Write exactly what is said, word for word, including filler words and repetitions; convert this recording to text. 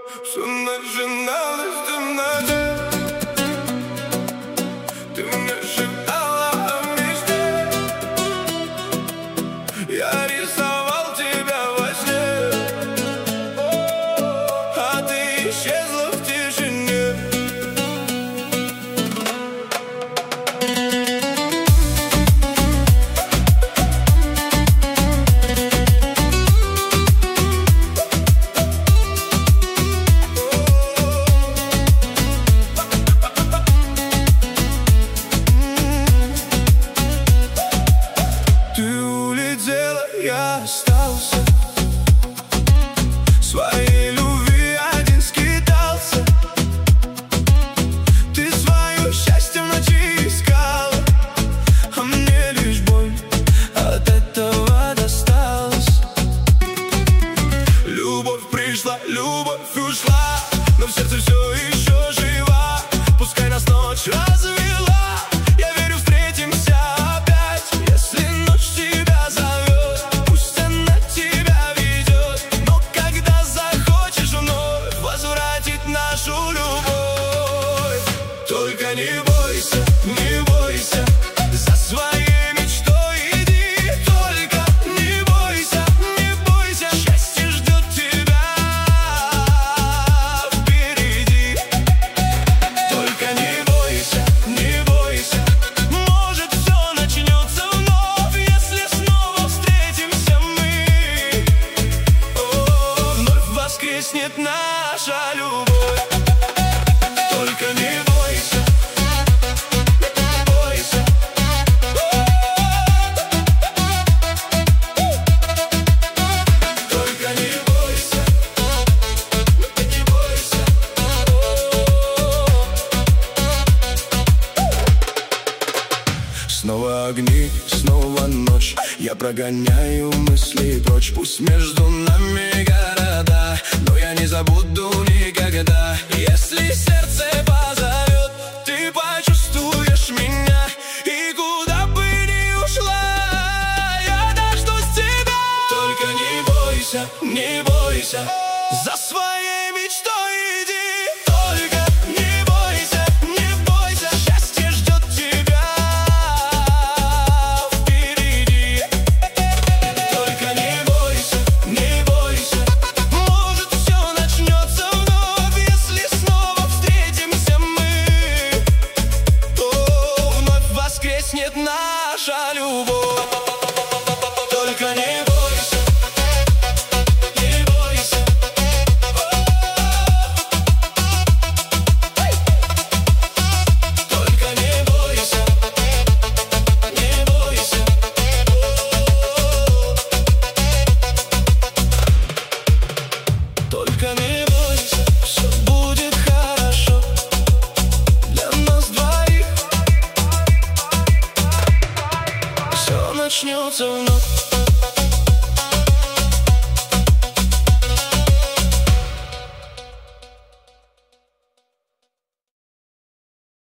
Все начиналось в темноте. Ты мне шептала о мечте. Я рисовал тебя во сне, а ты исчезла в тишине. Я остался, своей любви один скитался. Ты свое счастье в ночи искала, а мне лишь боль от этого досталось. Любовь пришла, любовь ушла, но в сердце все еще жива. Пускай нас ночь развела, я верю, встретимся опять. Если ночь тебя зовет, нашу любовь. Только не бойся, не бойся, за своей мечтой иди. Только не бойся, не бойся, счастье ждет тебя впереди. Только не бойся, не бойся, может все начнется вновь, если снова встретимся мы. О, вновь воскреснет наша любовь. Только не бойся, не бойся. Только не бойся, не бойся. Снова огни, снова ночь, я прогоняю мысли прочь. Пусть между нами города, но я не забуду никогда. Если сердце позовет, ты почувствуешь меня. И куда бы ни ушла, я дождусь тебя. Только не бойся, не бойся, за свои